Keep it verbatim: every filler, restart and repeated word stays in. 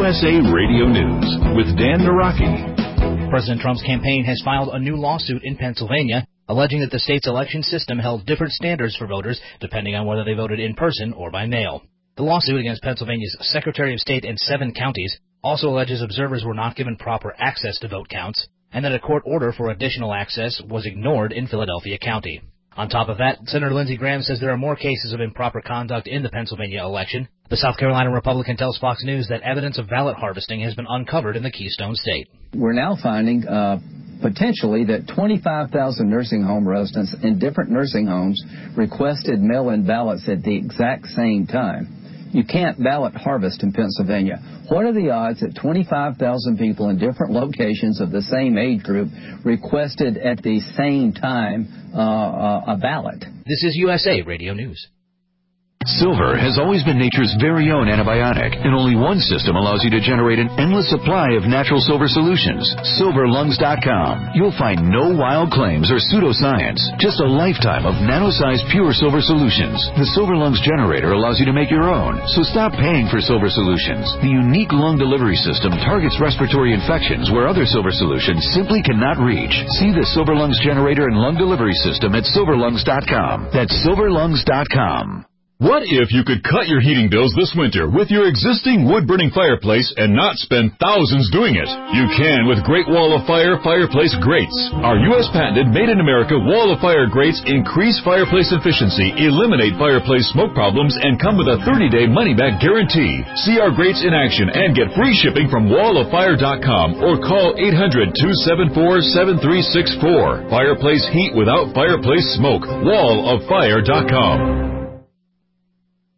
S A Radio News with Dan Naraki. President Trump's campaign has filed a new lawsuit in Pennsylvania alleging that the state's election system held different standards for voters depending on whether they voted in person or by mail. The lawsuit against Pennsylvania's Secretary of State and seven counties also alleges observers were not given proper access to vote counts and that a court order for additional access was ignored in Philadelphia County. On top of that, Senator Lindsey Graham says there are more cases of improper conduct in the Pennsylvania election. The South Carolina Republican tells Fox News that evidence of ballot harvesting has been uncovered in the Keystone State. We're now finding uh, potentially that twenty-five thousand nursing home residents in different nursing homes requested mail-in ballots at the exact same time. You can't ballot harvest in Pennsylvania. What are the odds that twenty-five thousand people in different locations of the same age group requested at the same time uh, uh, a ballot? This is U S A Radio News. Silver has always been nature's very own antibiotic, and only one system allows you to generate an endless supply of natural silver solutions. silver lungs dot com. You'll find no wild claims or pseudoscience, just a lifetime of nano-sized pure silver solutions. The Silver Lungs generator allows you to make your own, so stop paying for silver solutions. The unique lung delivery system targets respiratory infections where other silver solutions simply cannot reach. See the Silver Lungs generator and lung delivery system at silver lungs dot com. That's silver lungs dot com. What if you could cut your heating bills this winter with your existing wood-burning fireplace and not spend thousands doing it? You can with Great Wall of Fire fireplace grates. Our U S patented made-in-America Wall of Fire grates increase fireplace efficiency, eliminate fireplace smoke problems, and come with a thirty-day money-back guarantee. See our grates in action and get free shipping from wall of fire dot com or call eight hundred, two seven four, seven three six four. Fireplace heat without fireplace smoke. wall of fire dot com.